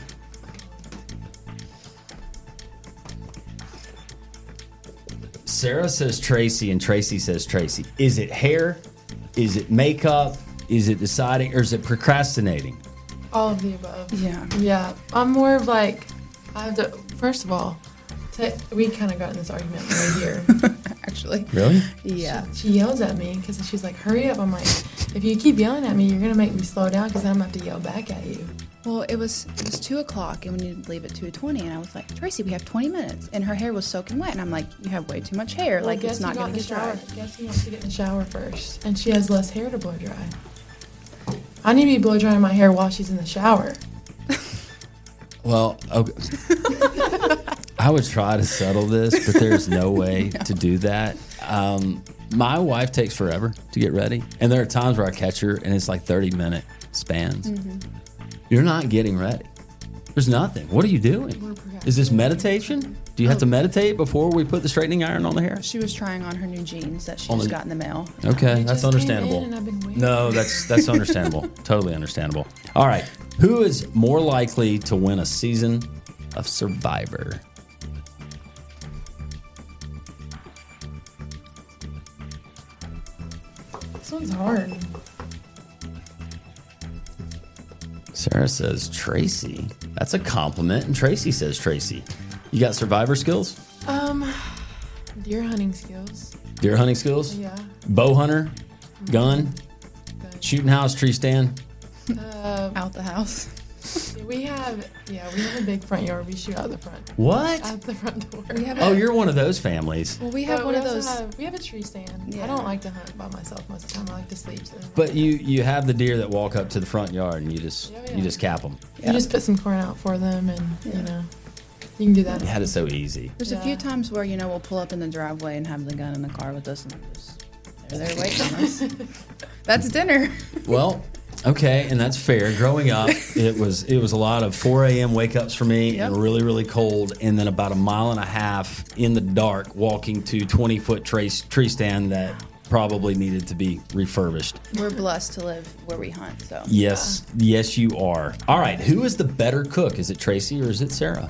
Sarah says Tracy, and Tracy says Tracy. Is it hair? Is it makeup? Is it deciding, or is it procrastinating? All of the above. Yeah. Yeah. I'm more of like, I have to, first of all, to, we kind of got in this argument right here. Actually. Really? Yeah. She yells at me because she's like, hurry up. I'm like, if you keep yelling at me, you're going to make me slow down because I'm going to have to yell back at you. Well, it was it was two o'clock, and we needed to leave at two twenty, and I was like, Tracy, we have twenty minutes, and her hair was soaking wet, and I'm like, you have way too much hair, Well, like guess it's not who got going to in get the dry. shower? Guess who wants to get in the shower first? And she has less hair to blow dry. I need to be blow drying my hair while she's in the shower. Well, okay. I would try to settle this, but there's no way to do that. Um, my wife takes forever to get ready, and there are times where I catch her, and it's like thirty minute spans. Mm-hmm. You're not getting ready. There's nothing. What are you doing? Is this meditation? Do you have to meditate before we put the straightening iron on the hair? She was trying on her new jeans that she On just the- got in the mail. Okay, It that's just came understandable. in and I've been waiting. No, that's that's understandable. Totally understandable. All right, who is more likely to win a season of Survivor? This one's hard. Sarah says Tracy. That's a compliment. And Tracy says Tracy. You got survivor skills? Um, deer hunting skills. Deer hunting skills? Yeah. Bow hunter? Gun? Gun. Shooting house, tree stand? Uh, Out the house. we have, yeah, we have a big front yard. We shoot out the front. What? Out the front door. We have Oh, a, you're one of those families. well, we have But one we of also those. Have, we have a tree stand. Yeah. I don't like to hunt by myself most of the time. I like to sleep. So But you you have the deer that walk up to the front yard and you just Yeah, yeah. you just cap them. you just put some corn out for them, and you know, you can do that. You had it so easy. There's a few Yeah. times where, you know, we'll pull up in the driveway and have the gun in the car with us and just, they're there waiting on us. That's dinner. Well, okay, and that's fair. Growing up, it was it was a lot of four a.m. wake ups for me, Yep. and really really cold, and then about a mile and a half in the dark walking to twenty foot tree tree stand that probably needed to be refurbished. We're blessed to live where we hunt, so. Yes, yes, you are. All right, who is the better cook? Is it Tracy or is it Sarah?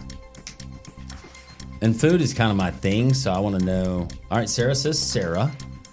And food is kind of my thing, so I want to know. All right, Sarah says Sarah,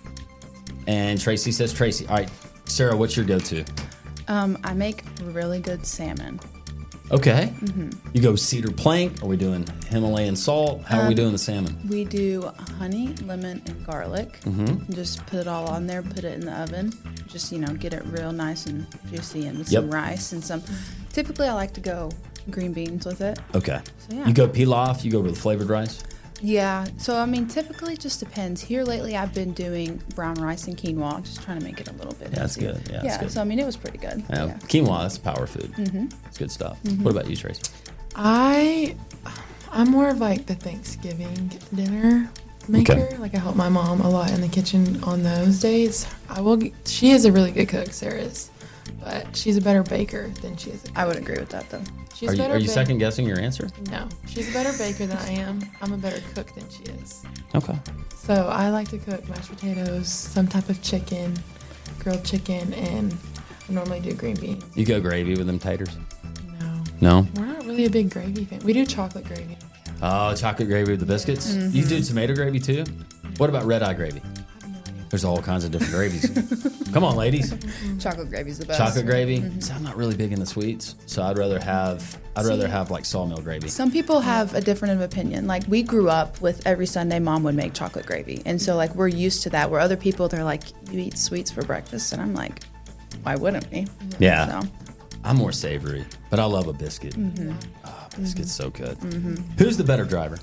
and Tracy says Tracy. All right, Sarah, what's your go-to? Um, I make really good salmon. Okay. You go cedar plank. Are we doing Himalayan salt? How are we Um, doing the salmon? We do honey, lemon, and garlic. Mm-hmm. Just put it all on there, put it in the oven. Just, you know, get it real nice and juicy, and with Yep. some rice and some. Typically, I like to go green beans with it. Okay. So, yeah. You go pilaf. You go with flavored rice. Yeah. So, I mean, typically it just depends. Here lately, I've been doing brown rice and quinoa, just trying to make it a little bit Yeah, that's healthier. good. Yeah, that's yeah. good. So, I mean, it was pretty good. Yeah, Yeah. quinoa. That's power food. Mm-hmm. It's good stuff. What about you, Tracy? I, I'm more of like the Thanksgiving dinner maker. Okay. Like I help my mom a lot in the kitchen on those days. I will. g- She is a really good cook, Sarah is, but she's a better baker than she is a cook. I would agree with that, though. She's Are you, better are you ba- second guessing your answer? No, she's a better baker than I am. I'm a better cook than she is. Okay. So I like to cook mashed potatoes, some type of chicken, grilled chicken, and I normally do green beans. You go gravy with them taters? No, No. we're not really a big gravy fan. We do chocolate gravy. Oh, chocolate gravy with the biscuits. Mm-hmm. You do tomato gravy too. What about red eye gravy? I have no idea. There's all kinds of different gravies. Come on, ladies. Chocolate gravy's the best. Chocolate gravy. Mm-hmm. See, I'm not really big into sweets, so I'd rather have I'd rather See- have like sawmill gravy. Some people have a different opinion. Like, we grew up with every Sunday, mom would make chocolate gravy. And so, like, we're used to that. Where other people, they're like, you eat sweets for breakfast? And I'm like, why wouldn't we? Yeah. So, I'm more savory, but I love a biscuit. Mm-hmm. Oh, biscuit's so good. Who's the better driver?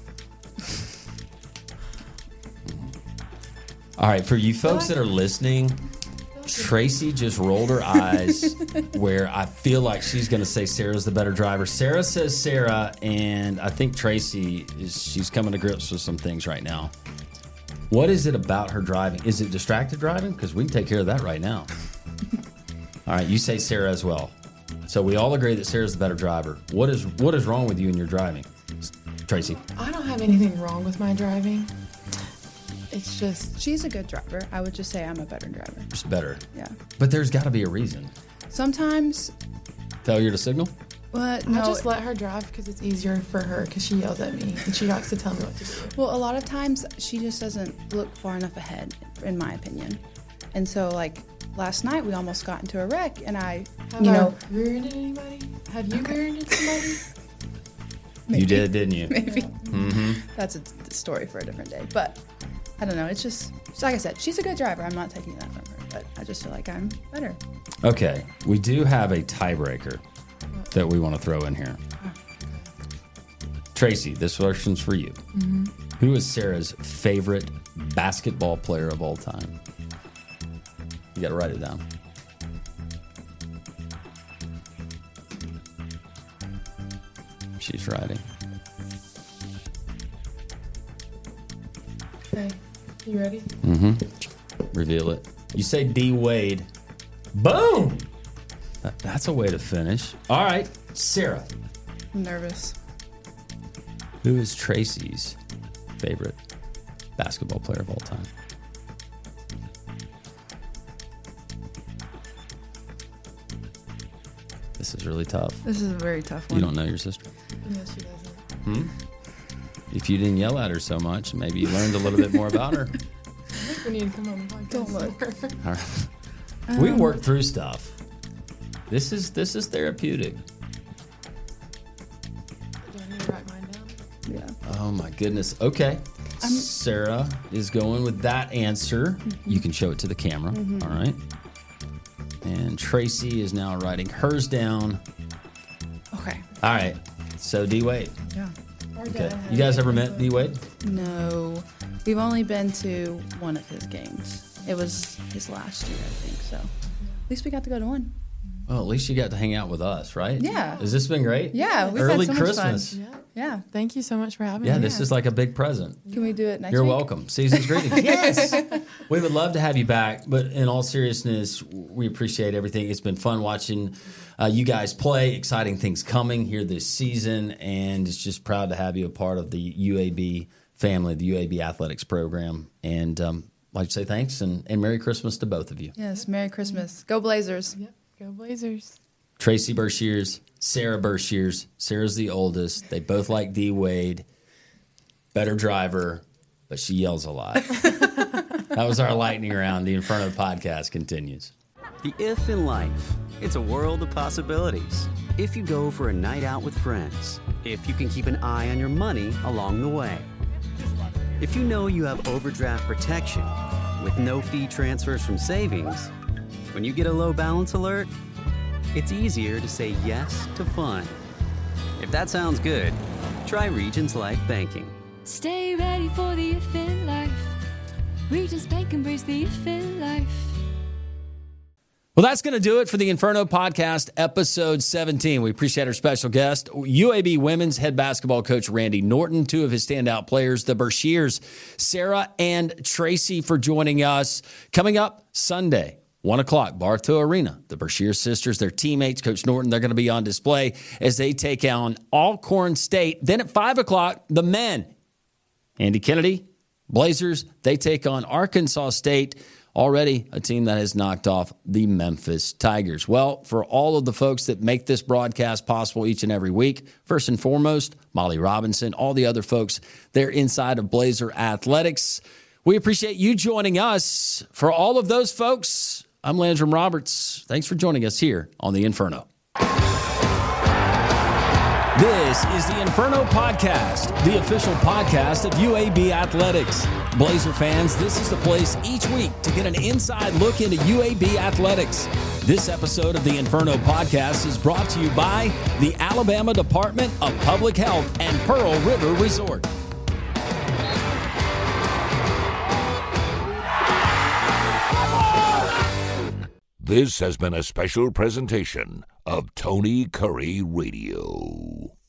All right, for you folks that are listening, Tracy just rolled her eyes where I feel like she's going to say Sarah's the better driver. Sarah says Sarah, and I think Tracy is she's coming to grips with some things right now. What is it about her driving? Is it distracted driving? Because we can take care of that right now. All right, you say Sarah as well. So we all agree that Sarah's the better driver. What is what is wrong with you in your driving, Tracy? I don't have anything wrong with my driving. It's just she's a good driver. I would just say I'm a better driver. Just better. Yeah. But there's got to be a reason. Sometimes, Failure to signal? what? I No. just let her drive because it's easier for her because she yells at me and she likes to tell me what to do. Well, a lot of times she just doesn't look far enough ahead, in my opinion. And so, like, last night we almost got into a wreck, and I, Have you I know, rear-ended anybody? Have you rear-ended somebody? You did, didn't you? maybe Mm-hmm. that's a story for a different day. But I don't know. It's just, like I said, she's a good driver. I'm not taking that from her, but I just feel like I'm better. Okay, we do have a tiebreaker that we want to throw in here. Tracy, this question's for you. Mm-hmm. Who is Sarah's favorite basketball player of all time? You got to write it down. She's writing. Okay, you ready? Mm-hmm. Reveal it. You say D Wade. Boom! That- That's a way to finish. All right, Sarah. I'm nervous. Who is Tracy's favorite basketball player of all time? This is really tough. This is a very tough one. You don't know your sister? No, she doesn't. Hmm? If you didn't yell at her so much, maybe you learned a little bit more about her. I think we need to come on the podcast. Don't look. more. All right. Um, we work through stuff. This is this is therapeutic. Do I need to write mine down? Yeah. Oh my goodness. Okay. I'm- Sarah is going with that answer. Mm-hmm. You can show it to the camera. Mhm. All right. And Tracy is now writing hers down. Okay. All right. So D Wade. Yeah. Okay. You guys ever met D Wade? No. We've only been to one of his games. It was his last year, I think. So at least we got to go to one. Well, at least you got to hang out with us, right? Yeah. Has this been great? Yeah. We've Early had so Christmas. Much fun. Yeah. Yeah. Thank you so much for having Yeah, me. this is like a big present. Can we do it next You're week? welcome. Season's greetings. Yes. We would love to have you back, but in all seriousness, we appreciate everything. It's been fun watching uh, you guys play. Exciting things coming here this season, and it's just proud to have you a part of the U A B family, the U A B Athletics program. And um, I'd like to say thanks and, and Merry Christmas to both of you. Yes. Merry Christmas. Go Blazers. Yep. Go Blazers. Tracy Bershears, Sarah Bershears. Sarah's the oldest. They both like D Wade. Better driver, but she yells a lot. That was our lightning round. The Inferno podcast continues. The if in life. It's a world of possibilities. If you go for a night out with friends. If you can keep an eye on your money along the way. If you know you have overdraft protection with no fee transfers from savings. When you get a low balance alert, it's easier to say yes to fun. If that sounds good, try Regions Life Banking. Stay ready for the if in life. Regions Bank embrace the if in life. Well, that's going to do it for the Inferno Podcast, episode seventeen. We appreciate our special guest, U A B women's head basketball coach Randy Norton, two of his standout players, the Bershears, Sarah and Tracy, for joining us. Coming up Sunday, one o'clock, Bartow Arena. The Bershears sisters, their teammates, Coach Norton, they're going to be on display as they take on Alcorn State. Then at five o'clock, the men, Andy Kennedy, Blazers, they take on Arkansas State. Already a team that has knocked off the Memphis Tigers. Well, for all of the folks that make this broadcast possible each and every week, first and foremost, Molly Robinson, all the other folks, they're inside of Blazer Athletics. We appreciate you joining us. For all of those folks, I'm Landrum Roberts. Thanks for joining us here on The Inferno. This is The Inferno Podcast, the official podcast of U A B Athletics. Blazer fans, this is the place each week to get an inside look into U A B Athletics. This episode of The Inferno Podcast is brought to you by the Alabama Department of Public Health and Pearl River Resort. This has been a special presentation of Tony Curry Radio.